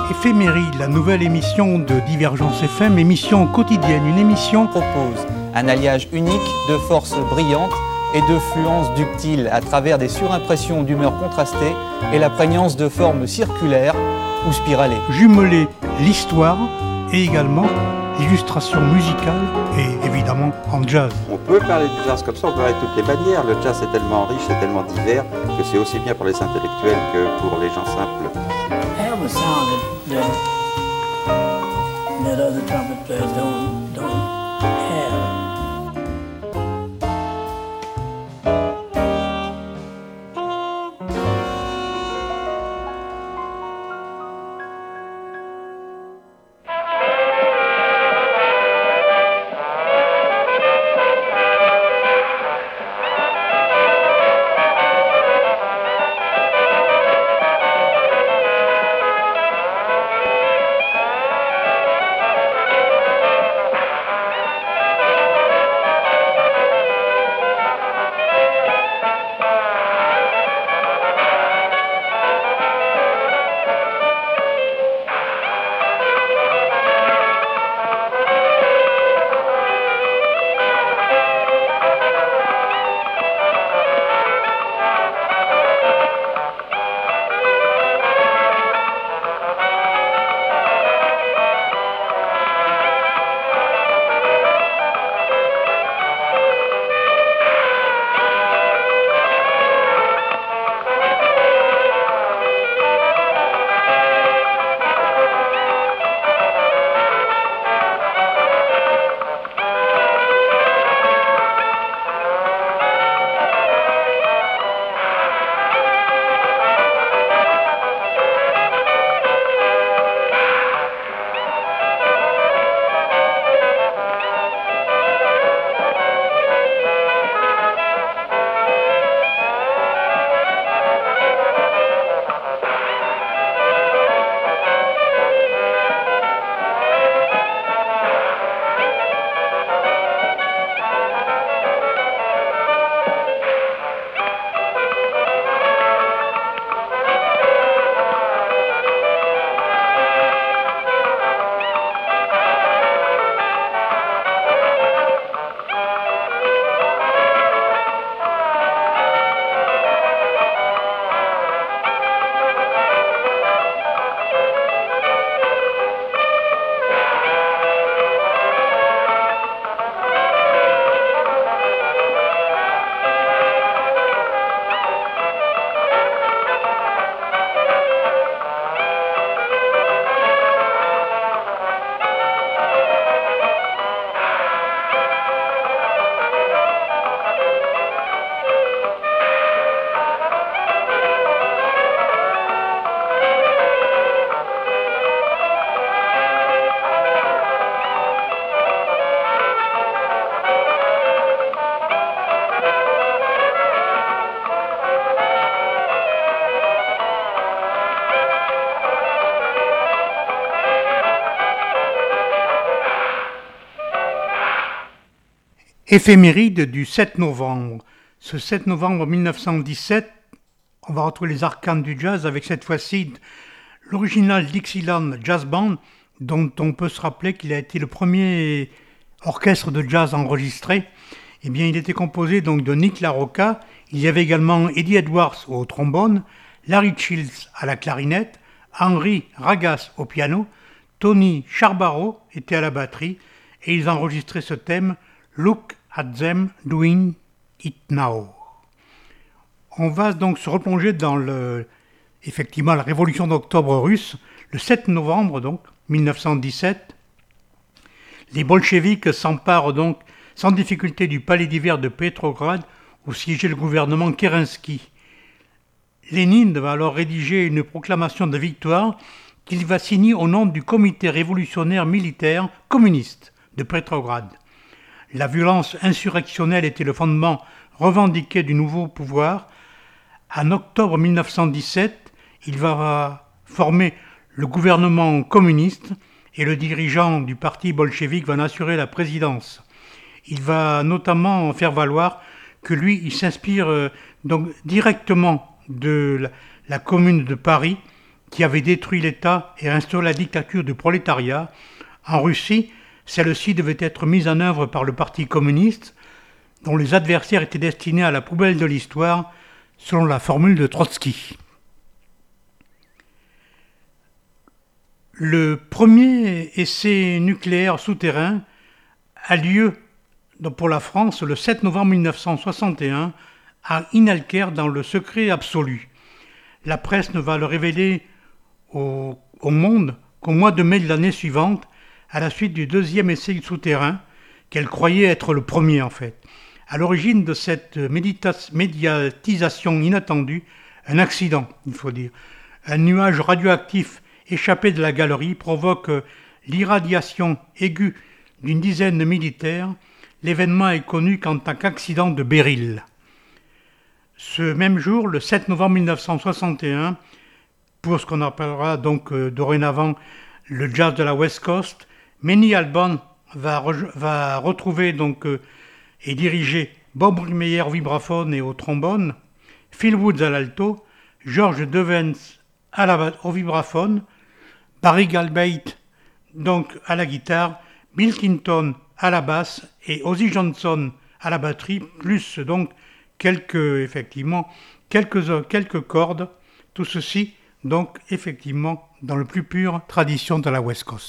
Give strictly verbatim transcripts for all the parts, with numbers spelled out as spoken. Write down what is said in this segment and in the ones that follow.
Éphéméride, la nouvelle émission de Divergence F M, émission quotidienne, une émission propose un alliage unique de forces brillantes et de fluences ductiles à travers des surimpressions d'humeurs contrastées et la prégnance de formes circulaires ou spiralées. Jumeler l'histoire et également l'illustration musicale et évidemment en jazz. On peut parler du jazz comme ça, on peut parler de toutes les manières. Le jazz est tellement riche, c'est tellement divers que c'est aussi bien pour les intellectuels que pour les gens simples. I have a sound that, that, that other trumpet players don't, don't have. Éphéméride du sept novembre. Ce sept novembre mille neuf cent dix-sept, on va retrouver les arcanes du jazz avec cette fois-ci l'original Dixieland Jazz Band, dont on peut se rappeler qu'il a été le premier orchestre de jazz enregistré. Eh bien, il était composé donc de Nick LaRocca. Il y avait également Eddie Edwards au trombone, Larry Shields à la clarinette, Henry Ragas au piano, Tony Charbaro était à la batterie et ils enregistraient ce thème Look at them doing it now. On va donc se replonger dans le, effectivement la révolution d'octobre russe, le sept novembre donc mille neuf cent dix-sept. Les bolcheviks s'emparent donc sans difficulté du palais d'hiver de Petrograd où siégeait le gouvernement Kerensky. Lénine va alors rédiger une proclamation de victoire qu'il va signer au nom du comité révolutionnaire militaire communiste de Petrograd. La violence insurrectionnelle était le fondement revendiqué du nouveau pouvoir. En octobre mille neuf cent dix-sept, il va former le gouvernement communiste et le dirigeant du parti bolchevique va en assurer la présidence. Il va notamment faire valoir que lui, il s'inspire euh, donc directement de la, la commune de Paris qui avait détruit l'État et instauré la dictature du prolétariat. En Russie, celle-ci devait être mise en œuvre par le Parti communiste, dont les adversaires étaient destinés à la poubelle de l'histoire, selon la formule de Trotsky. Le premier essai nucléaire souterrain a lieu pour la France le sept novembre mille neuf cent soixante et un à Inalker dans le secret absolu. La presse ne va le révéler au, au monde qu'au mois de mai de l'année suivante, à la suite du deuxième essai souterrain, qu'elle croyait être le premier en fait. À l'origine de cette médita- médiatisation inattendue, un accident, il faut dire. Un nuage radioactif échappé de la galerie provoque l'irradiation aiguë d'une dizaine de militaires. L'événement est connu qu'en tant qu'accident de Beryl. Ce même jour, le sept novembre mille neuf cent soixante et un, pour ce qu'on appellera donc euh, dorénavant le jazz de la West Coast, Manny Alban va, re- va retrouver donc euh, et diriger Bob Meyer au vibraphone et au trombone, Phil Woods à l'alto, George Devens à la, au vibraphone, Barry Galbraith donc à la guitare, Bill Clinton à la basse et Ozzy Johnson à la batterie, plus donc quelques effectivement quelques quelques cordes. Tout ceci donc effectivement dans le plus pure tradition de la West Coast.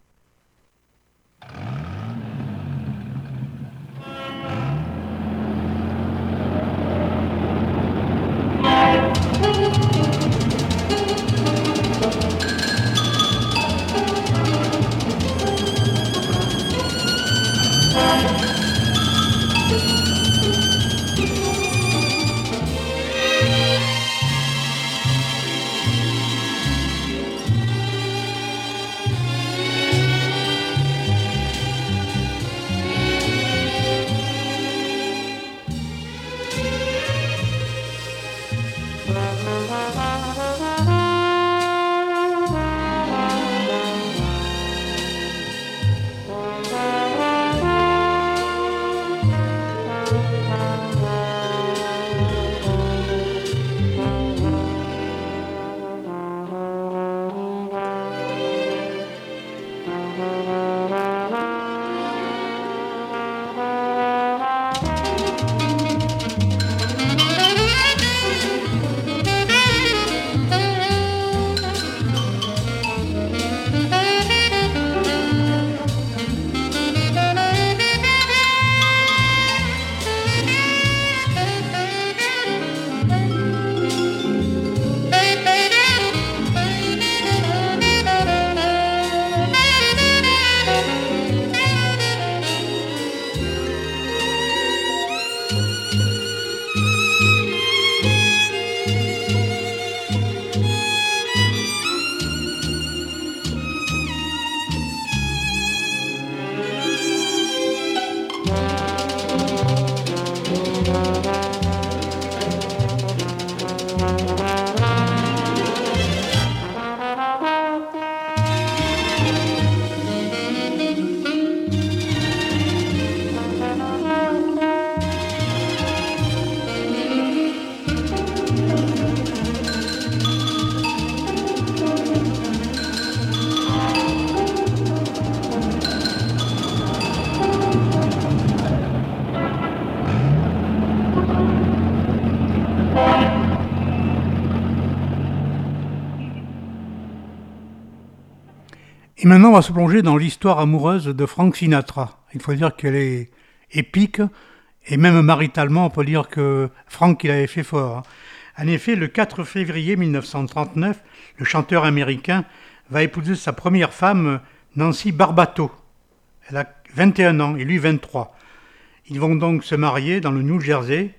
Et maintenant, on va se plonger dans l'histoire amoureuse de Frank Sinatra. Il faut dire qu'elle est épique, et même maritalement, on peut dire que Frank, il avait fait fort. En effet, le quatre février mille neuf cent trente-neuf, le chanteur américain va épouser sa première femme, Nancy Barbato. Elle a vingt et un ans, et lui vingt-trois. Ils vont donc se marier dans le New Jersey.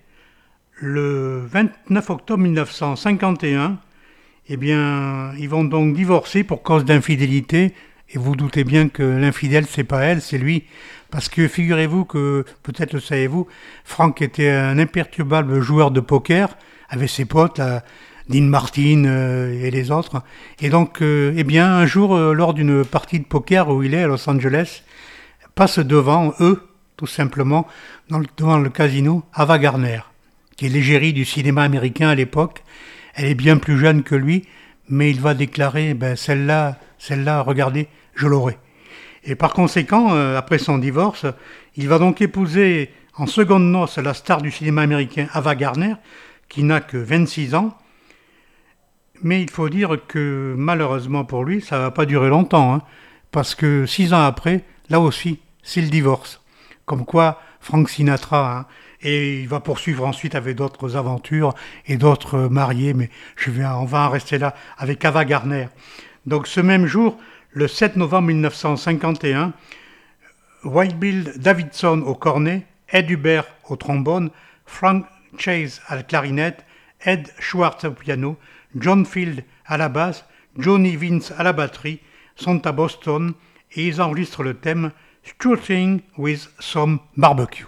Le vingt-neuf octobre mille neuf cent cinquante et un, eh bien, ils vont donc divorcer pour cause d'infidélité. Et vous doutez bien que l'infidèle, c'est pas elle, c'est lui. Parce que figurez-vous que, peut-être le savez-vous, Frank était un imperturbable joueur de poker avec ses potes, là, Dean Martin euh, et les autres. Et donc, euh, eh bien, un jour, euh, lors d'une partie de poker où il est à Los Angeles, passe devant eux, tout simplement, dans le, devant le casino, Ava Gardner, qui est l'égérie du cinéma américain à l'époque. Elle est bien plus jeune que lui, mais il va déclarer, ben celle-là, celle-là, regardez, je l'aurai. Et par conséquent, euh, après son divorce, il va donc épouser en seconde noces la star du cinéma américain Ava Gardner, qui n'a que vingt-six ans. Mais il faut dire que malheureusement pour lui, ça ne va pas durer longtemps, hein, parce que six ans après, là aussi, c'est le divorce. Comme quoi, Frank Sinatra, hein, et il va poursuivre ensuite avec d'autres aventures et d'autres mariés, mais je vais, on va en rester là avec Ava Gardner. Donc ce même jour, le sept novembre mille neuf cent cinquante et un, Wild Bill Davidson au cornet, Ed Hubert au trombone, Frank Chase à la clarinette, Ed Schwartz au piano, John Field à la basse, Johnny Vince à la batterie, sont à Boston et ils enregistrent le thème Shooting with Some Barbecue.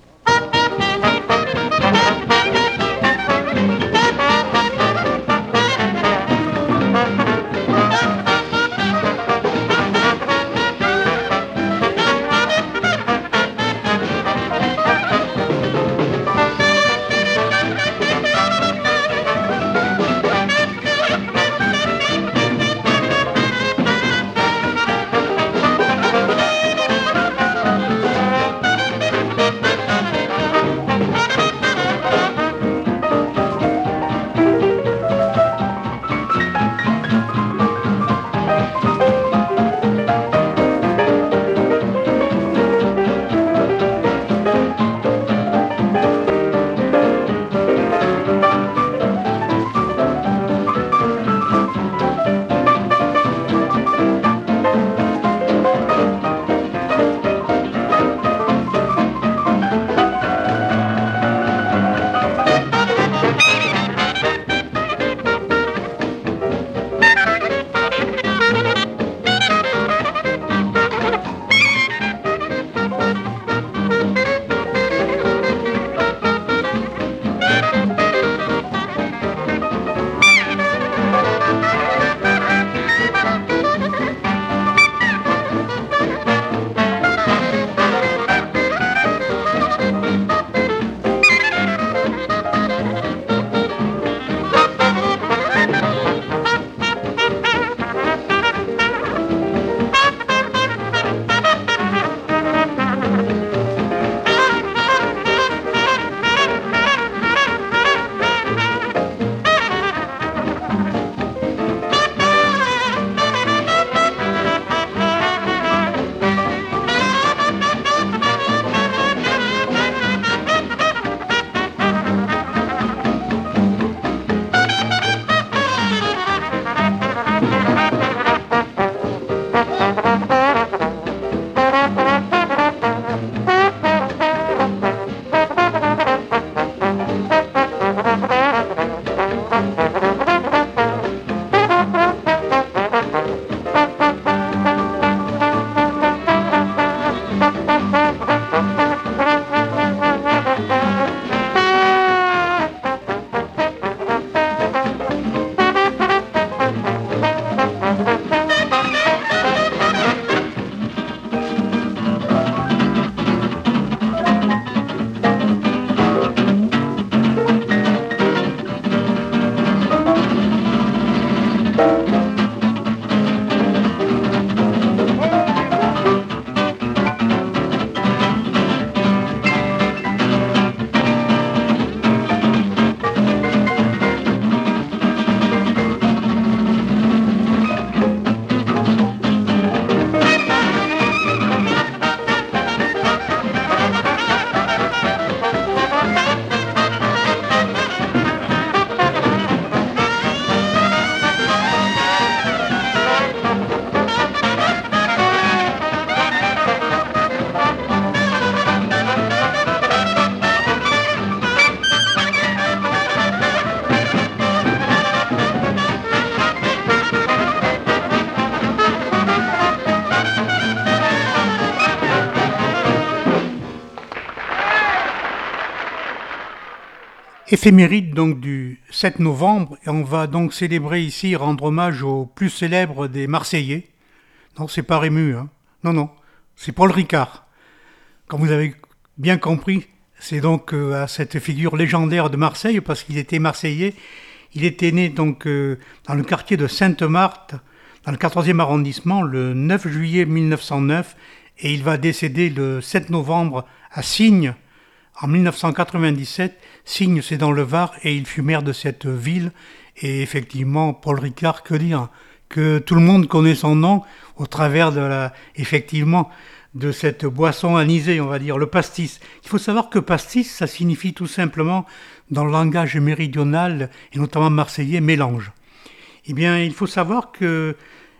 Éphéméride donc du sept novembre, et on va donc célébrer ici, rendre hommage au plus célèbre des Marseillais. Non, c'est pas Rému, hein. Non, non, c'est Paul Ricard. Comme vous avez bien compris, c'est donc euh, à cette figure légendaire de Marseille, parce qu'il était Marseillais, Il était né donc euh, dans le quartier de Sainte-Marthe, dans le quatorzième arrondissement, le neuf juillet mille neuf cent neuf, et il va décéder le sept novembre à Signes, en mille neuf cent quatre-vingt-dix-sept. Signes, c'est dans le Var, et il fut maire de cette ville. Et effectivement, Paul Ricard, que dire, que tout le monde connaît son nom au travers de la, effectivement, de cette boisson anisée, on va dire, le pastis. Il faut savoir que pastis, ça signifie tout simplement, dans le langage méridional, et notamment marseillais, mélange. Eh bien, il faut savoir que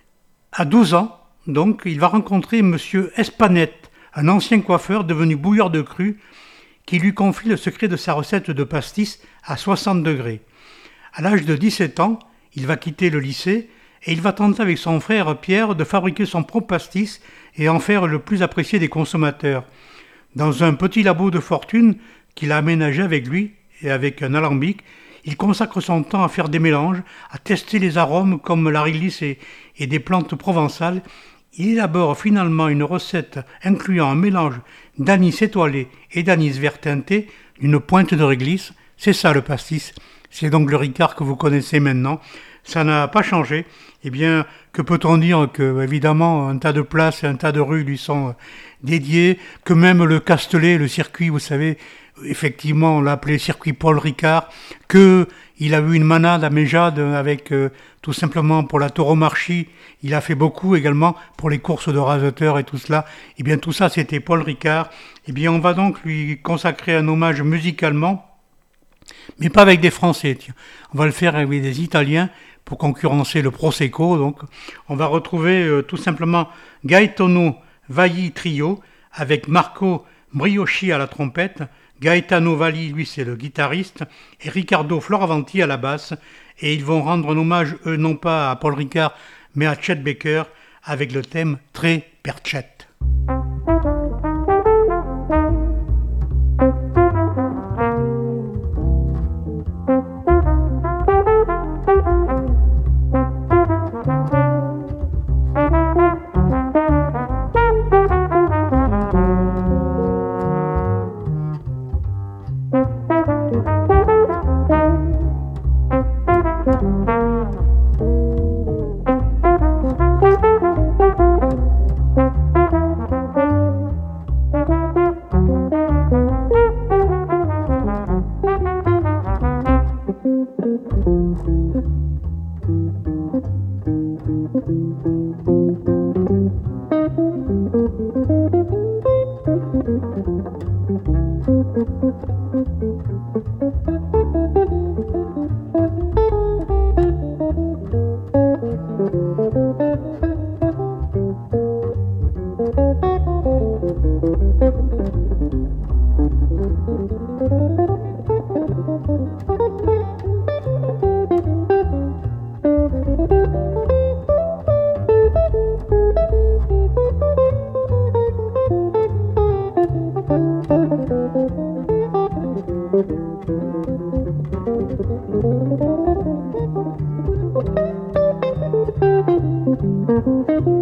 à douze ans, donc, il va rencontrer Monsieur Espanette, un ancien coiffeur devenu bouilleur de cru, qui lui confie le secret de sa recette de pastis à soixante degrés. À l'âge de dix-sept ans, il va quitter le lycée et il va tenter avec son frère Pierre de fabriquer son propre pastis et en faire le plus apprécié des consommateurs. Dans un petit labo de fortune qu'il a aménagé avec lui et avec un alambic, il consacre son temps à faire des mélanges, à tester les arômes comme la réglisse et, et des plantes provençales. Il élabore finalement une recette incluant un mélange d'anis étoilé et d'anis vert teinté, une pointe de réglisse. C'est ça le pastis. C'est donc le Ricard que vous connaissez maintenant. Ça n'a pas changé. Eh bien, que peut-on dire que, évidemment, un tas de places et un tas de rues lui sont dédiées, que même le Castellet, le circuit, vous savez, effectivement, on l'a appelé circuit Paul Ricard, que il a eu une manade à Méjade avec, euh, tout simplement, pour la tauromarchie. Il a fait beaucoup également pour les courses de raseteurs et tout cela. Eh bien, tout ça, c'était Paul Ricard. Eh bien, on va donc lui consacrer un hommage musicalement, mais pas avec des Français, tiens. On va le faire avec des Italiens pour concurrencer le Prosecco. Donc, on va retrouver euh, tout simplement Gaetano Valli Trio avec Marco Brioschi à la trompette, Gaetano Valli, lui, c'est le guitariste, et Riccardo Floravanti à la basse. Et ils vont rendre un hommage, eux, non pas à Paul Ricard, mais à Chet Baker avec le thème Tre per Chet. Thank you.